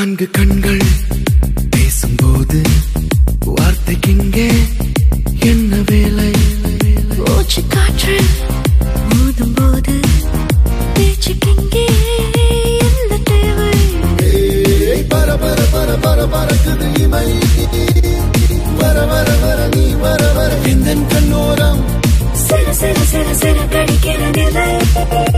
நான்கு கண்கள் பேசும்போது வார்த்தைக்கிங்கே என்ன வேலை? மூச்சு காற்று மோதும் போது பேச்சுக்கிங்கே என்ன தேவை? பர பர பர பர பறக்குது இமை, வர வர வர நீ வர வர எந்தன் கண்ணோரம் சிறு சிறு சிறு சிறு கடிக்கிற நிலை.